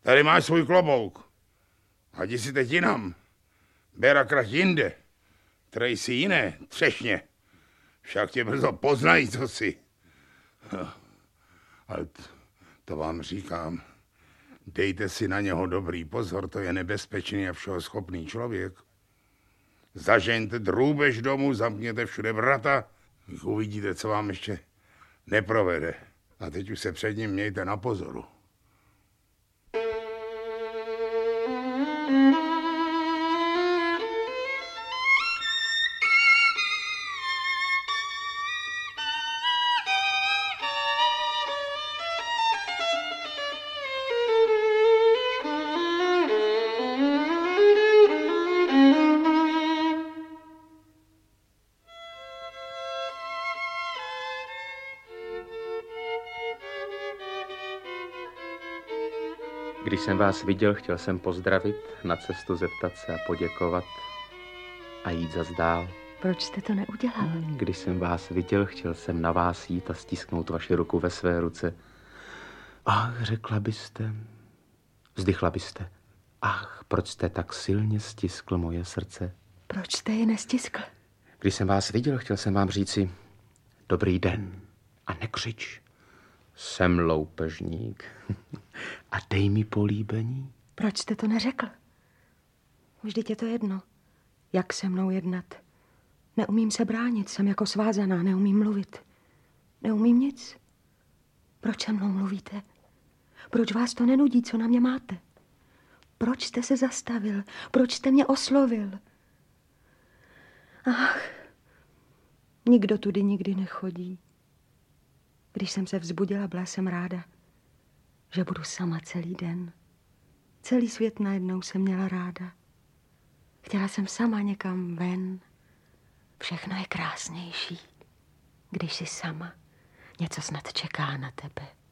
Tady máš svůj klobouk. A jdi si teď jinam. Ber akrát jinde. Trej si jiné, třešně. Však tě brzo poznají, co si. Ale to vám říkám. Dejte si na něho dobrý pozor, to je nebezpečný a všeho schopný člověk. Zažeňte drůbež domů, zamkněte všude vrata, uvidíte, co vám ještě neprovede. A teď už se před ním mějte na pozoru. Když jsem vás viděl, chtěl jsem pozdravit, na cestu zeptat se a poděkovat a jít zas dál. Proč jste to neudělal? Když jsem vás viděl, chtěl jsem na vás jít a stisknout vaši ruku ve své ruce. Ach, řekla byste, vzdychla byste. Ach, proč jste tak silně stiskl moje srdce? Proč jste je nestiskl? Když jsem vás viděl, chtěl jsem vám říci dobrý den a nekřič. Jsem loupežník. A dej mi políbení. Proč jste to neřekl? Vždyť je to jedno. Jak se mnou jednat? Neumím se bránit, jsem jako svázaná, neumím mluvit. Neumím nic. Proč se mnou mluvíte? Proč vás to nenudí, co na mě máte? Proč jste se zastavil? Proč jste mě oslovil? Ach, nikdo tudy nikdy nechodí. Když jsem se vzbudila, byla jsem ráda, že budu sama celý den. Celý svět najednou jsem měla ráda. Chtěla jsem sama někam ven. Všechno je krásnější, když jsi sama. Něco snad čeká na tebe.